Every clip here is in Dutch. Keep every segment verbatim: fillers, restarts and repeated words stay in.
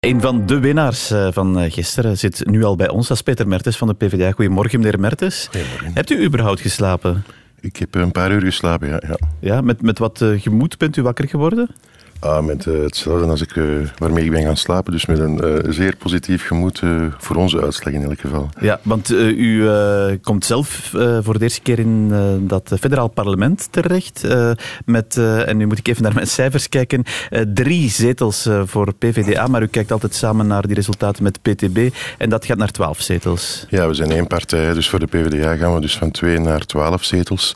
Een van de winnaars van gisteren zit nu al bij ons. Dat is Peter Mertens van de P V D A. Goedemorgen, meneer Mertens. Goedemorgen. Hebt u überhaupt geslapen? Ik heb een paar uur geslapen, ja. ja. Ja, met, met wat uh, gemoed bent u wakker geworden? Ah, met uh, hetzelfde als ik, uh, waarmee ik ben gaan slapen. Dus met een uh, zeer positief gemoed uh, voor onze uitslag in elk geval. Ja, want uh, u uh, komt zelf uh, voor de eerste keer in uh, dat federaal parlement terecht. Uh, met, uh, en nu moet ik even naar mijn cijfers kijken. Uh, drie zetels uh, voor P V D A, maar u kijkt altijd samen naar die resultaten met P T B. En dat gaat naar twaalf zetels. Ja, we zijn één partij. Dus voor de P V D A gaan we dus van twee naar twaalf zetels.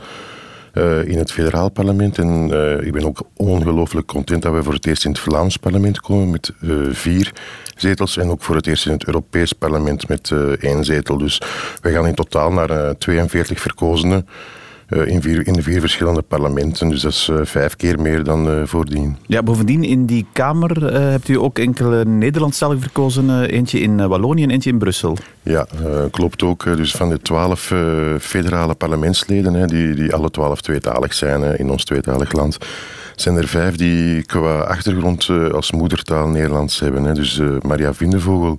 Uh, in het federaal parlement. En uh, ik ben ook ongelooflijk content dat we voor het eerst in het Vlaams parlement komen met uh, vier zetels. En ook voor het eerst in het Europees parlement met uh, één zetel. Dus we gaan in totaal naar uh, tweeënveertig verkozenen. Uh, in, vier, in de vier verschillende parlementen. Dus dat is uh, vijf keer meer dan uh, voordien. Ja, bovendien in die Kamer uh, hebt u ook enkele Nederlandstalig verkozen. Uh, eentje in uh, Wallonië en eentje in Brussel. Ja, uh, klopt ook. Uh, dus van de twaalf uh, federale parlementsleden, hè, die, die alle twaalf tweetalig zijn uh, in ons tweetalig land, zijn er vijf die qua achtergrond uh, als moedertaal Nederlands hebben. Hè. Dus uh, Maria Vindevogel,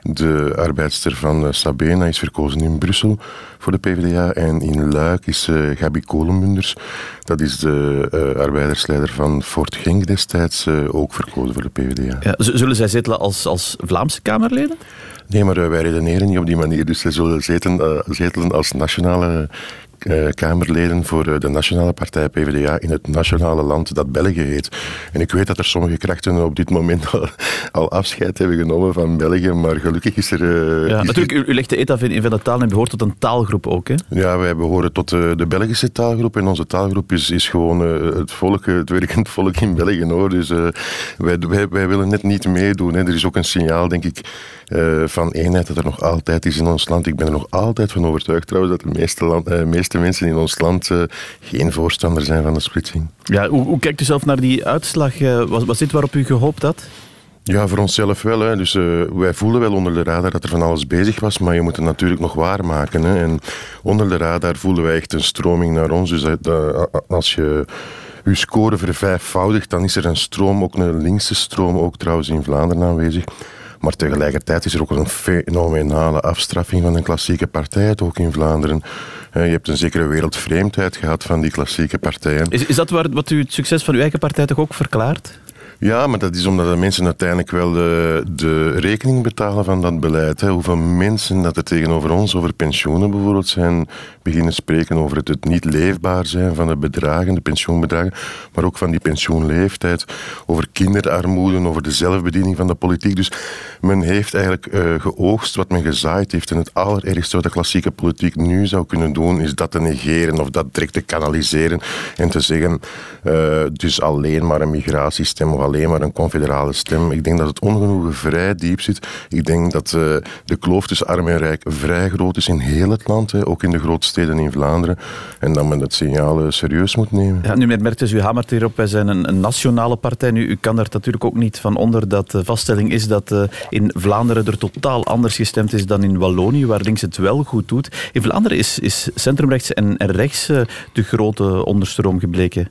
de arbeidster van uh, Sabena, is verkozen in Brussel voor de P V D A. En in Luik is uh, Gabi Kolenmunders, dat is de uh, arbeidersleider van Fort Genk destijds, uh, ook verkozen voor de P V D A. Ja, zullen zij zetelen als, als Vlaamse Kamerleden? Nee, maar uh, wij redeneren niet op die manier. Dus zij zullen zetelen, uh, zetelen als nationale Uh, Kamerleden voor uh, de nationale partij P V D A in het nationale land dat België heet. En ik weet dat er sommige krachten op dit moment al, al afscheid hebben genomen van België, maar gelukkig is er... Uh, ja, is natuurlijk, u, u legt de eet af in, in van de taal en behoort tot een taalgroep ook, hè? Ja, wij behoren tot uh, de Belgische taalgroep en onze taalgroep is, is gewoon uh, het volk, het werkend volk in België, hoor. Dus uh, wij, wij, wij willen net niet meedoen. Hè. Er is ook een signaal, denk ik, uh, van eenheid dat er nog altijd is in ons land. Ik ben er nog altijd van overtuigd trouwens dat de meeste, land, uh, meeste De mensen in ons land uh, geen voorstander zijn van de splitsing. Ja, hoe, hoe kijkt u zelf naar die uitslag? Uh, was, was dit waarop u gehoopt had? Ja, voor onszelf wel. Hè. Dus, uh, wij voelen wel onder de radar dat er van alles bezig was, maar je moet het natuurlijk nog waarmaken. Hè. En onder de radar voelen wij echt een stroming naar ons. Dus uh, als je je score vervijfvoudigt, dan is er een stroom, ook een linkse stroom, ook trouwens in Vlaanderen aanwezig. Maar tegelijkertijd is er ook een fenomenale afstraffing van een klassieke partij, ook in Vlaanderen. Je hebt een zekere wereldvreemdheid gehad van die klassieke partijen. Is, is dat wat u het succes van uw eigen partij toch ook verklaart? Ja, maar dat is omdat de mensen uiteindelijk wel de, de rekening betalen van dat beleid. Hè. Hoeveel mensen dat er tegenover ons over pensioenen bijvoorbeeld zijn beginnen spreken over het, het niet leefbaar zijn van de bedragen, de pensioenbedragen, maar ook van die pensioenleeftijd, over kinderarmoede, over de zelfbediening van de politiek. Dus men heeft eigenlijk uh, geoogst wat men gezaaid heeft. En het allerergste wat de klassieke politiek nu zou kunnen doen, is dat te negeren of dat direct te kanaliseren en te zeggen, uh, dus alleen maar een migratiestem of alleen maar een confederale stem. Ik denk dat het ongenoegen vrij diep zit. Ik denk dat uh, de kloof tussen arm en rijk vrij groot is in heel het land, hè, ook in de grote steden in Vlaanderen. En dat men het signaal uh, serieus moet nemen. Ja, nu, meneer Mertens, u hamert hierop, wij zijn een, een nationale partij. Nu, u kan daar natuurlijk ook niet van onder dat de vaststelling is dat uh, in Vlaanderen er totaal anders gestemd is dan in Wallonië, waar links het wel goed doet. In Vlaanderen is, is centrumrechts en, en rechts uh, de grote onderstroom gebleken.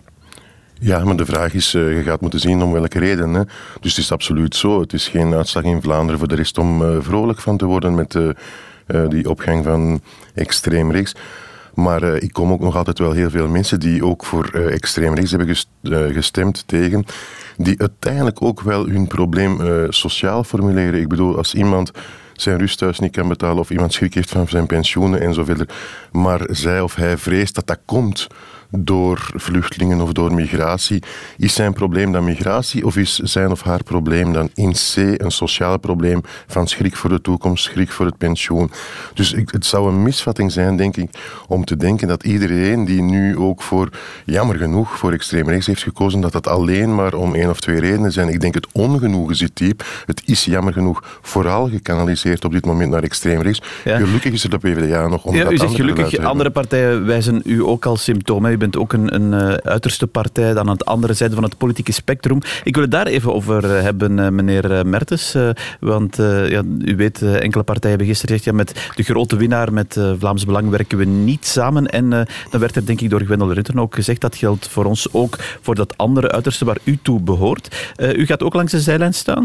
Ja, maar de vraag is, uh, je gaat moeten zien om welke reden. Hè. Dus het is absoluut zo. Het is geen uitslag in Vlaanderen voor de rest om uh, vrolijk van te worden met uh, uh, die opgang van extreem rechts. Maar uh, ik kom ook nog altijd wel heel veel mensen die ook voor uh, extreem rechts hebben gest, uh, gestemd tegen, die uiteindelijk ook wel hun probleem uh, sociaal formuleren. Ik bedoel, als iemand zijn rusthuis niet kan betalen of iemand schrik heeft van zijn pensioenen en zo verder, maar zij of hij vreest dat dat komt door vluchtelingen of door migratie. Is zijn probleem dan migratie of is zijn of haar probleem dan in C een sociaal probleem van schrik voor de toekomst, schrik voor het pensioen? Dus het zou een misvatting zijn, denk ik, om te denken dat iedereen die nu ook voor, jammer genoeg, voor extreem rechts heeft gekozen, dat dat alleen maar om één of twee redenen zijn. Ik denk het ongenoegen zit diep. Het is jammer genoeg vooral gekanaliseerd op dit moment naar extreem rechts. Ja. Gelukkig is er de P V D A nog om ja, dat u zegt gelukkig, andere partijen wijzen u ook als symptoom. U bent ook een, een uh, uiterste partij dan aan de andere zijde van het politieke spectrum. Ik wil het daar even over hebben, uh, meneer Mertens. Uh, want uh, ja, u weet, uh, enkele partijen hebben gisteren gezegd, ja, met de grote winnaar, met uh, Vlaams Belang, werken we niet samen. En uh, dan werd er denk ik door Gwendel Rutten ook gezegd, dat geldt voor ons ook voor dat andere uiterste waar u toe behoort. Uh, u gaat ook langs de zijlijn staan?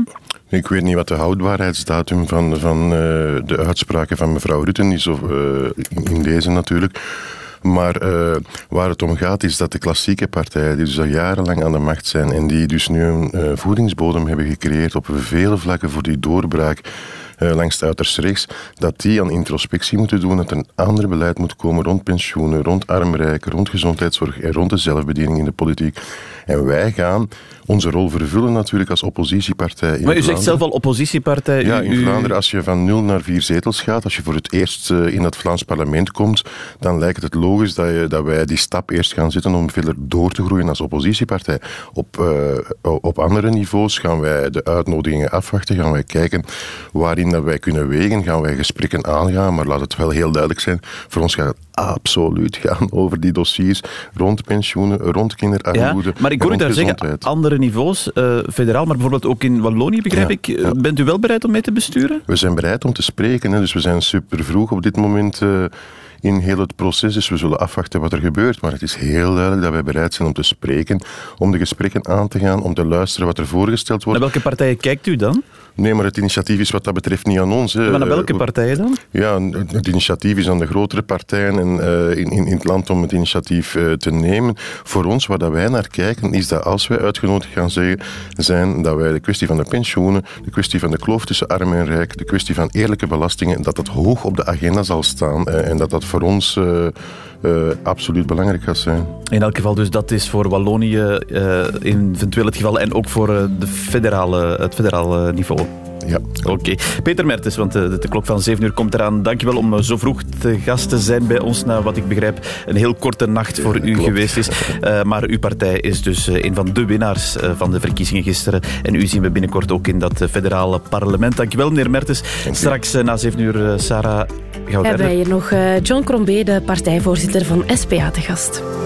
Ik weet niet wat de houdbaarheidsdatum van, van uh, de uitspraken van mevrouw Rutten is, of, uh, in, in deze natuurlijk. Maar uh, waar het om gaat is dat de klassieke partijen, die dus al jarenlang aan de macht zijn en die dus nu een uh, voedingsbodem hebben gecreëerd op vele vlakken voor die doorbraak uh, langs het uiterst rechts, dat die aan introspectie moeten doen, dat er een ander beleid moet komen rond pensioenen, rond armrijken, rond gezondheidszorg en rond de zelfbediening in de politiek. En wij gaan onze rol vervullen natuurlijk als oppositiepartij in Maar u Vlaanderen. zegt zelf al oppositiepartij. Ja, u, in Vlaanderen, als je van nul naar vier zetels gaat, als je voor het eerst uh, in het Vlaams parlement komt, dan lijkt het logisch dat, je, dat wij die stap eerst gaan zetten om verder door te groeien als oppositiepartij. Op, uh, op andere niveaus gaan wij de uitnodigingen afwachten, gaan wij kijken waarin dat wij kunnen wegen, gaan wij gesprekken aangaan, maar laat het wel heel duidelijk zijn, voor ons gaat het absoluut gaan over die dossiers rond pensioenen, rond kinderarmoede. Ja, maar ik hoor u daar zeggen, andere niveaus, uh, federaal, maar bijvoorbeeld ook in Wallonië, begrijp ja, ik. Ja. Bent u wel bereid om mee te besturen? We zijn bereid om te spreken, hè, dus we zijn super vroeg op dit moment uh, in heel het proces, dus we zullen afwachten wat er gebeurt. Maar het is heel duidelijk dat wij bereid zijn om te spreken, om de gesprekken aan te gaan, om te luisteren wat er voorgesteld wordt. Naar welke partijen kijkt u dan? Nee, maar het initiatief is wat dat betreft niet aan ons. Hè. Maar naar welke partijen dan? Ja, het initiatief is aan de grotere partijen en, uh, in, in, in het land om het initiatief uh, te nemen. Voor ons, waar dat wij naar kijken, is dat als wij uitgenodigd gaan zeggen, zijn dat wij de kwestie van de pensioenen, de kwestie van de kloof tussen arm en rijk, de kwestie van eerlijke belastingen, dat dat hoog op de agenda zal staan uh, en dat dat voor ons uh, uh, absoluut belangrijk gaat zijn. In elk geval, dus dat is voor Wallonië uh, eventueel het geval en ook voor uh, de federale, het federale niveau. Ja. Oké. Okay. Peter Mertens, want de, de klok van zeven uur komt eraan. Dankjewel om zo vroeg te gast te zijn bij ons, na wat ik begrijp een heel korte nacht voor u Klopt. geweest is. Uh, maar uw partij is dus uh, een van de winnaars uh, van de verkiezingen gisteren. En u zien we binnenkort ook in dat uh, federale parlement. Dankjewel, meneer Mertens. Straks uh, na zeven uur, uh, Sarah, gaan we Hebben verder. wij hier nog uh, John Crombé, de partijvoorzitter van S P A, te gast.